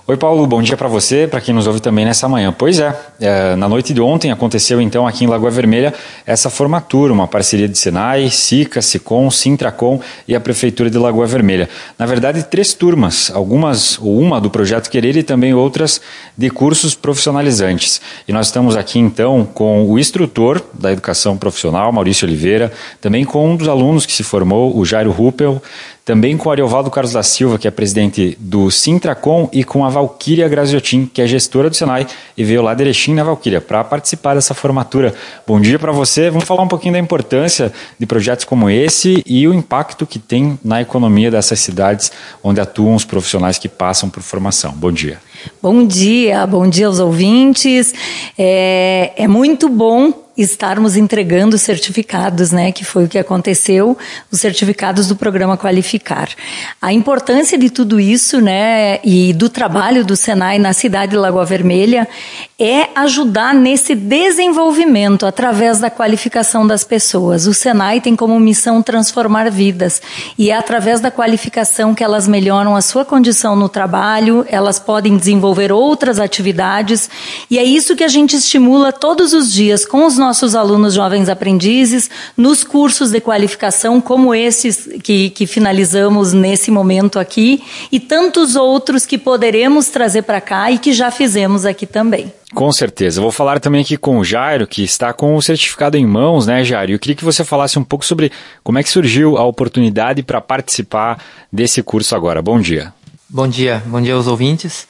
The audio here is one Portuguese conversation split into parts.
Oi, Paulo, bom dia para você, para quem nos ouve também nessa manhã. Pois é, na noite de ontem aconteceu então aqui em Lagoa Vermelha essa formatura, uma parceria de Senai, SICA, SICOM, Sintracom e a Prefeitura de Lagoa Vermelha. Na verdade, 3 turmas, uma do Projeto Querer e também outras de cursos profissionalizantes. E nós estamos aqui então com o instrutor da educação profissional, Maurício Oliveira, também com um dos alunos que se formou, o Jairo Ruppel, também com o Ariovaldo Carlos da Silva, que é presidente do Sintracom, e com a Valquíria Graziotin, que é gestora do Senai e veio lá de Erechim, na Valquíria, para participar dessa formatura. Bom dia para você. Vamos falar um pouquinho da importância de projetos como esse e o impacto que tem na economia dessas cidades onde atuam os profissionais que passam por formação. Bom dia. Bom dia aos ouvintes. É muito bom estarmos entregando certificados, né, que foi o que aconteceu, os certificados do programa Qualificar. A importância de tudo isso, né, e do trabalho do Senai na cidade de Lagoa Vermelha é ajudar nesse desenvolvimento através da qualificação das pessoas. O Senai tem como missão transformar vidas e é através da qualificação que elas melhoram a sua condição no trabalho, elas podem desenvolver outras atividades e é isso que a gente estimula todos os dias com os nossos alunos jovens aprendizes, nos cursos de qualificação como esses que finalizamos nesse momento aqui e tantos outros que poderemos trazer para cá e que já fizemos aqui também. Com certeza. Eu vou falar também aqui com o Jairo, que está com o certificado em mãos, né, Jairo? Eu queria que você falasse um pouco sobre como é que surgiu a oportunidade para participar desse curso agora. Bom dia. Bom dia aos ouvintes.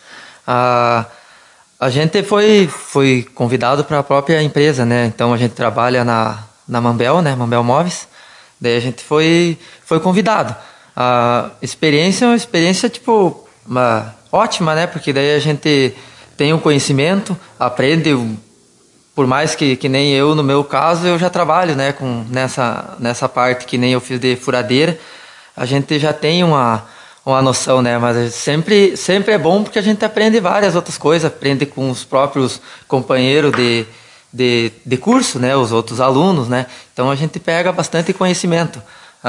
A gente foi convidado para a própria empresa, né? Então a gente trabalha na Mambel, né? Mambel Móveis. Daí a gente foi convidado. A experiência é uma experiência ótima, né? Porque daí a gente tem um conhecimento, aprende, por mais que nem eu, no meu caso, eu já trabalho, né? Nessa parte que nem eu fiz de furadeira, a gente já tem uma noção, né? Mas sempre é bom porque a gente aprende várias outras coisas, aprende com os próprios companheiros de curso, né? Os outros alunos, né? Então a gente pega bastante conhecimento,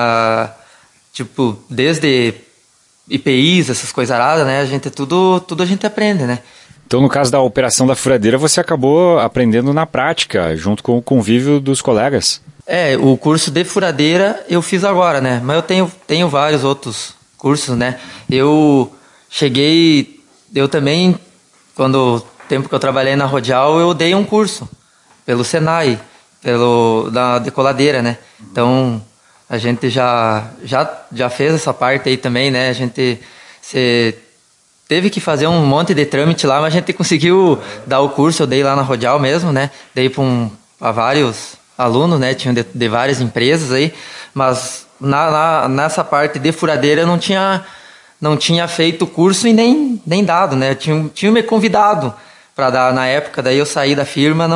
desde IPIs, essas coisas aradas, né? A gente tudo a gente aprende, né? Então, no caso da operação da furadeira, você acabou aprendendo na prática, junto com o convívio dos colegas. O curso de furadeira eu fiz agora, né? Mas eu tenho vários outros cursos, né? Eu também, o tempo que eu trabalhei na Rodial, eu dei um curso pelo Senai, da decoladeira, né? Então, a gente já fez essa parte aí também, né? A gente teve que fazer um monte de trâmite lá, mas a gente conseguiu dar o curso, eu dei lá na Rodial mesmo, né? Dei para vários alunos, né? Tinham de várias empresas aí, mas nessa parte de furadeira eu não tinha feito o curso e nem dado, né? Tinha me convidado para dar na época, daí eu saí da firma,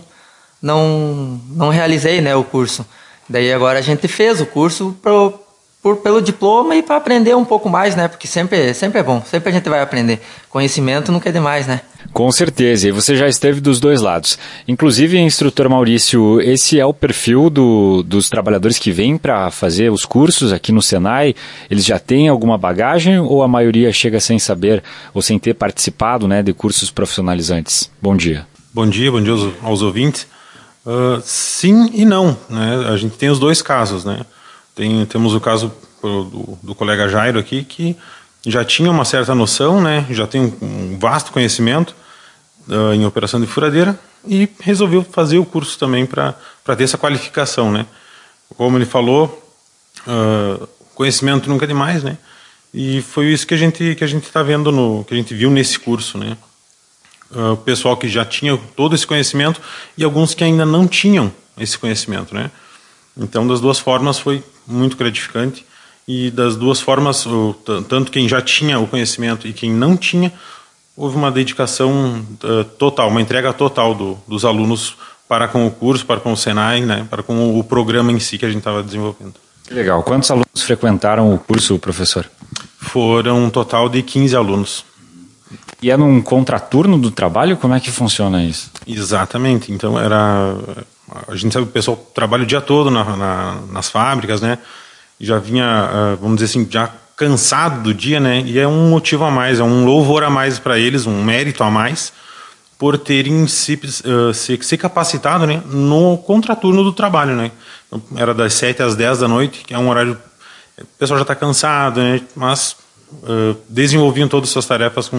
não realizei, né, o curso. Daí agora a gente fez o curso pelo diploma e para aprender um pouco mais, né? Porque sempre é bom, sempre a gente vai aprender. Conhecimento nunca é demais, né? Com certeza, e você já esteve dos dois lados. Inclusive, instrutor Maurício, esse é o perfil dos trabalhadores que vêm para fazer os cursos aqui no Senai? Eles já têm alguma bagagem ou a maioria chega sem saber ou sem ter participado, né, de cursos profissionalizantes? Bom dia. Bom dia aos ouvintes. Sim e não, né? A gente tem os dois casos, né? Temos o caso do colega Jairo aqui, que já tinha uma certa noção, né? Já tem um vasto conhecimento em operação de furadeira e resolveu fazer o curso também para ter essa qualificação, né? Como ele falou, conhecimento nunca é demais, né? E foi isso que a gente está vendo, que a gente viu nesse curso, né? O pessoal que já tinha todo esse conhecimento e alguns que ainda não tinham esse conhecimento, né? Então, das duas formas foi muito gratificante e das duas formas, tanto quem já tinha o conhecimento e quem não tinha, houve uma dedicação total, uma entrega total dos alunos para com o curso, para com o Senai, né, para com o programa em si que a gente estava desenvolvendo. Que legal. Quantos alunos frequentaram o curso, professor? Foram um total de 15 alunos. E é num contraturno do trabalho? Como é que funciona isso? Exatamente. Então, a gente sabe que o pessoal trabalha o dia todo nas fábricas, né? Já vinha, vamos dizer assim, já cansado do dia, né? E é um motivo a mais, é um louvor a mais para eles, um mérito a mais, por terem se capacitado, né, no contraturno do trabalho, né? Então, era das 7 às 10 da noite, que é um horário... O pessoal já está cansado, né? Mas desenvolviam todas as suas tarefas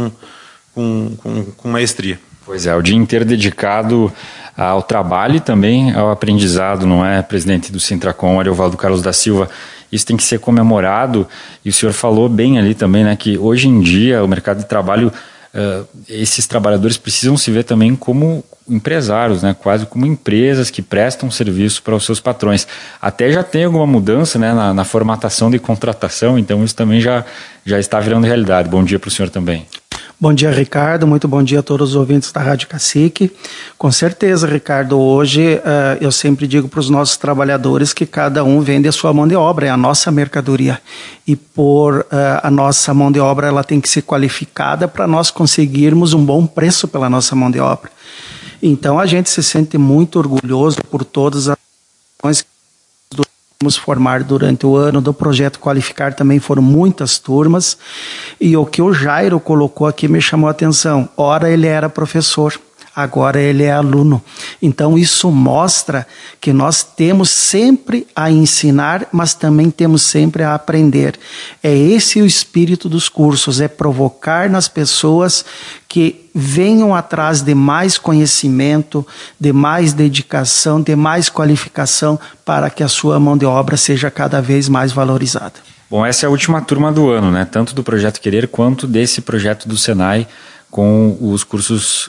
com maestria. Pois é, o dia inteiro dedicado ao trabalho e também ao aprendizado, não é, presidente do Sintracom, Ariovaldo Carlos da Silva? Isso tem que ser comemorado, e o senhor falou bem ali também, né, que hoje em dia o mercado de trabalho, esses trabalhadores precisam se ver também como empresários, né, quase como empresas que prestam serviço para os seus patrões. Até já tem alguma mudança, né, na formatação de contratação, então isso também já está virando realidade. Bom dia para o senhor também. Bom dia, Ricardo. Muito bom dia a todos os ouvintes da Rádio Cacique. Com certeza, Ricardo, hoje eu sempre digo para os nossos trabalhadores que cada um vende a sua mão de obra, é a nossa mercadoria. E por a nossa mão de obra ela tem que ser qualificada para nós conseguirmos um bom preço pela nossa mão de obra. Então a gente se sente muito orgulhoso por todas as ações que vamos formar durante o ano do projeto Qualificar. Também foram muitas turmas, e o que o Jairo colocou aqui me chamou a atenção. Ora ele era professor, agora ele é aluno. Então isso mostra que nós temos sempre a ensinar, mas também temos sempre a aprender. É esse o espírito dos cursos, é provocar nas pessoas que venham atrás de mais conhecimento, de mais dedicação, de mais qualificação, para que a sua mão de obra seja cada vez mais valorizada. Bom, essa é a última turma do ano, né? Tanto do Projeto Querer quanto desse projeto do Senai com os cursos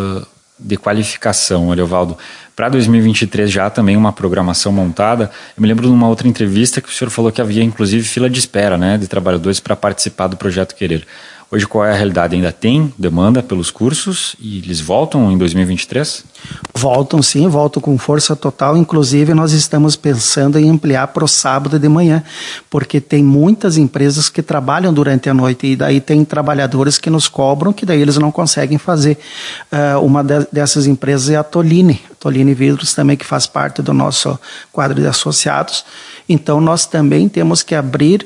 de qualificação, Ariovaldo. Para 2023 já também uma programação montada. Eu me lembro de uma outra entrevista que o senhor falou que havia inclusive fila de espera, né, de trabalhadores para participar do Projeto Querer. Hoje qual é a realidade? Ainda tem demanda pelos cursos e eles voltam em 2023? Voltam sim, voltam com força total. Inclusive nós estamos pensando em ampliar para o sábado de manhã, porque tem muitas empresas que trabalham durante a noite e daí tem trabalhadores que nos cobram que daí eles não conseguem fazer. Uma dessas empresas é a Tolini Vidros também, que faz parte do nosso quadro de associados. Então nós também temos que abrir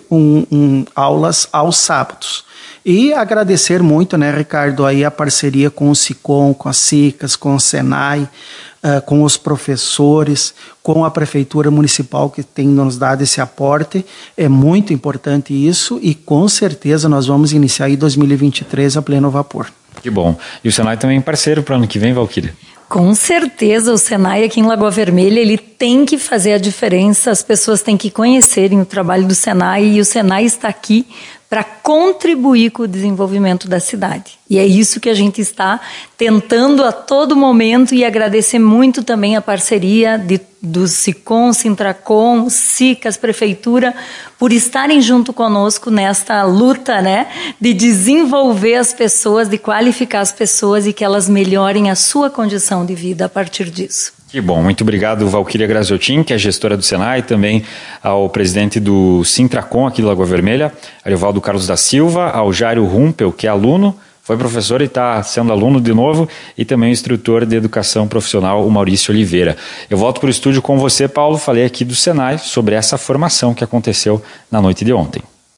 aulas aos sábados. E agradecer muito, né, Ricardo, aí a parceria com o SICOM, com as SICAS, com o Senai, com os professores, com a Prefeitura Municipal que tem nos dado esse aporte. É muito importante isso e com certeza nós vamos iniciar em 2023 a pleno vapor. Que bom. E o Senai também é parceiro para o ano que vem, Valquíria? Com certeza, o Senai aqui em Lagoa Vermelha, ele tem que fazer a diferença, as pessoas têm que conhecerem o trabalho do Senai e o Senai está aqui para contribuir com o desenvolvimento da cidade. E é isso que a gente está tentando a todo momento e agradecer muito também a parceria do SICOM, Sintracom, SICAS, Prefeitura, por estarem junto conosco nesta luta, né, de desenvolver as pessoas, de qualificar as pessoas e que elas melhorem a sua condição de vida a partir disso. Que bom, muito obrigado, Valquíria Graziotin, que é gestora do Senai, também ao presidente do Sintracom aqui de Lagoa Vermelha, Ariovaldo Carlos da Silva, ao Jairo Rumpel, que é aluno, foi professor e está sendo aluno de novo, e também o instrutor de educação profissional, o Maurício Oliveira. Eu volto para o estúdio com você, Paulo, falei aqui do Senai sobre essa formação que aconteceu na noite de ontem.